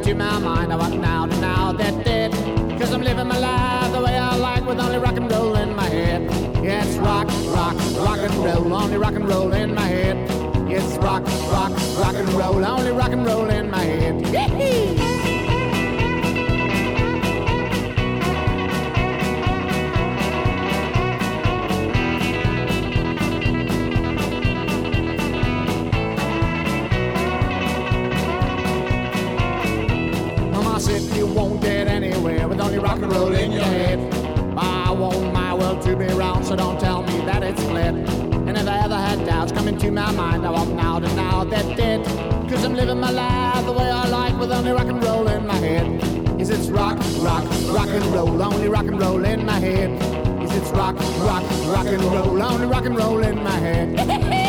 into my mind. I want now that dead. Cause I'm living my life the way I like with only rock and roll in my head. Yeah, it's rock and roll, only rock and roll in my head. Yes, rock and roll, only rock and roll in my head. Yee-hee! Mama said you won't get anywhere with only rock and roll in your head. I want my world to be round, so don't tell me that it's flat. And if I ever had doubts come into my mind, I want now that dead. Cause I'm living my life the way I like with only rock and roll in my head. Yes, it's rock and roll, only rock and roll in my head. Yes, it's rock and roll, only rock and roll in my head.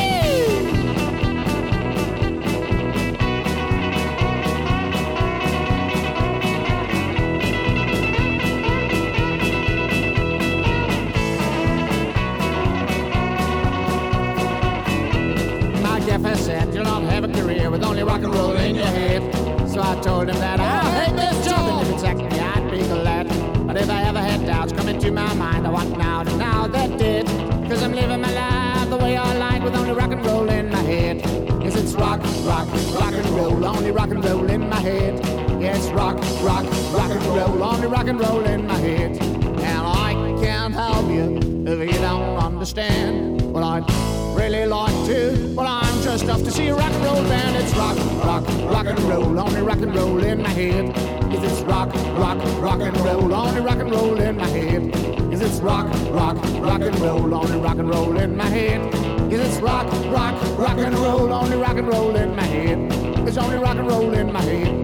Jeff said you'll not have a career with only rock and roll in your head. So I told him that I hate this job, and if it's actually I'd be glad. But if I ever had doubts come into my mind, I want now that dead. Cause I'm living my life the way I like with only rock and roll in my head. Yes, it's rock and roll, only rock and roll in my head. Yes, rock and roll, only rock and roll in my head. And I can't help you if you don't understand. Well, I'd really like to, well, I'm just off to see a rock and roll band. It's rock and roll, only rock and roll in my head. Is it's rock and roll, only rock and roll in my head. Is it's rock and roll, only rock and roll in my head. Is it's rock and roll, only rock and roll in my head. It's only rock and roll in my head.